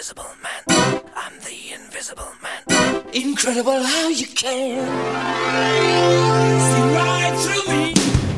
invisible man. I'm the invisible man. Incredible how you can see right through me.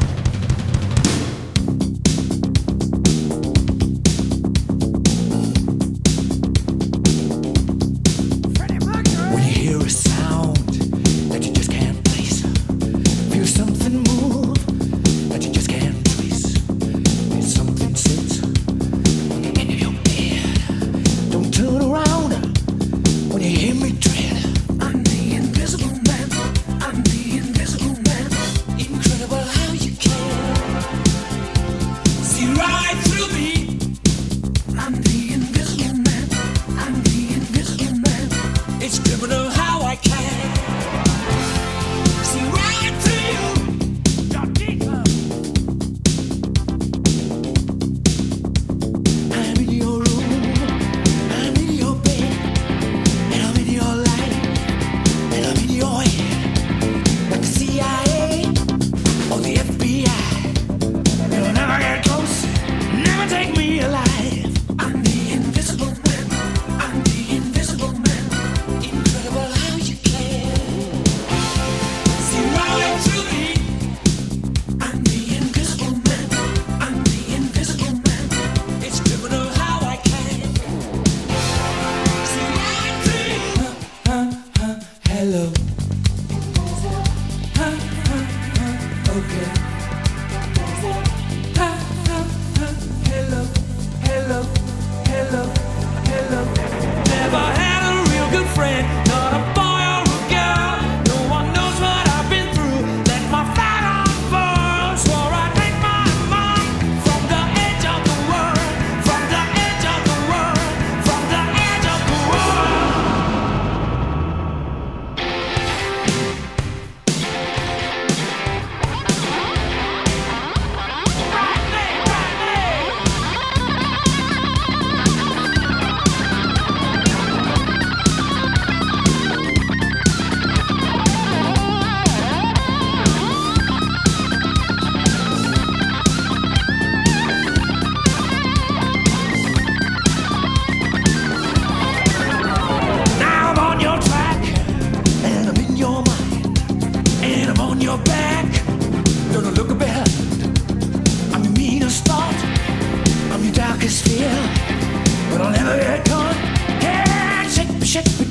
When you hear a sound that you just can't place, feel something move that you just can't trace. There's something sits on the end of your bed. Don't turn around when you hear me tread. I'm the invisible man. I'm the invisible man. Incredible how you can see right through me. I'm the invisible man. I'm the invisible man. It's criminal how I can see right through you. You're deeper. I'm in your room, I'm in your bed, and I'm in your life, and I'm in your head. Like the CIA or the FBI, you'll never get close, never take me alive. I'm the invisible man. I'm the invisible man. Incredible how you can see right through me. I'm the invisible man. I'm the invisible man. It's criminal how I can see right through you. Hello. Okay. Hello. Hello. Hello. Hello. Never had a real good friend, not a boy or a girl. No one knows what I've been through. Let my flag unfurl. Swore I'd make my mark from the edge of the world, from the edge of the world, from the edge of the world. Now I'm on your track, and I'm in your mind, and I'm on your back. Don't look behind. I'm your meanest thought, I'm your darkest fear, but I'll never get caught. Yeah, shake me,